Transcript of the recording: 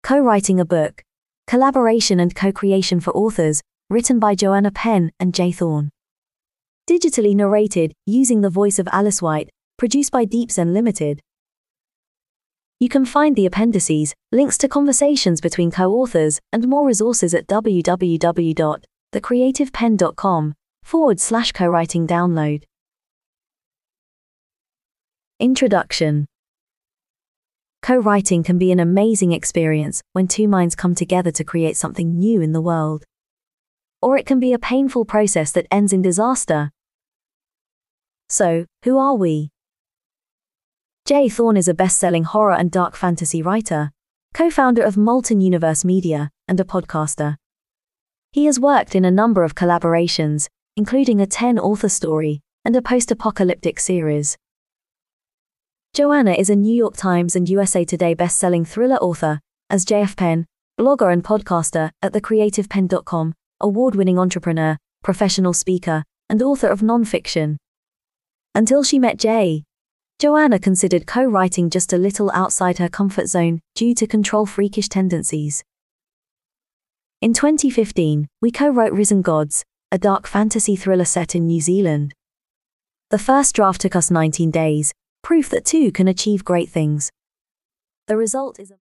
Co-writing a book, collaboration and co-creation for authors, written by Joanna Penn and J. Thorne. Digitally narrated, using the voice of Alice White, produced by DeepZen Limited. You can find the appendices, links to conversations between co-authors, and more resources at www.thecreativepenn.com/co-writing download. Introduction. Co-writing can be an amazing experience when two minds come together to create something new in the world. Or it can be a painful process that ends in disaster. So, who are we? J. Thorne is a best-selling horror and dark fantasy writer, co-founder of Molten Universe Media, and a podcaster. He has worked in a number of collaborations, including a 10-author story and a post-apocalyptic series. Joanna is a New York Times and USA Today best-selling thriller author, as JF Penn, blogger and podcaster at thecreativepenn.com, award-winning entrepreneur, professional speaker, and author of non-fiction. Until she met Jay, Joanna considered co-writing just a little outside her comfort zone due to control-freakish tendencies. In 2015, we co-wrote Risen Gods, a dark fantasy thriller set in New Zealand. The first draft took us 19 days, proof that two can achieve great things. The result is a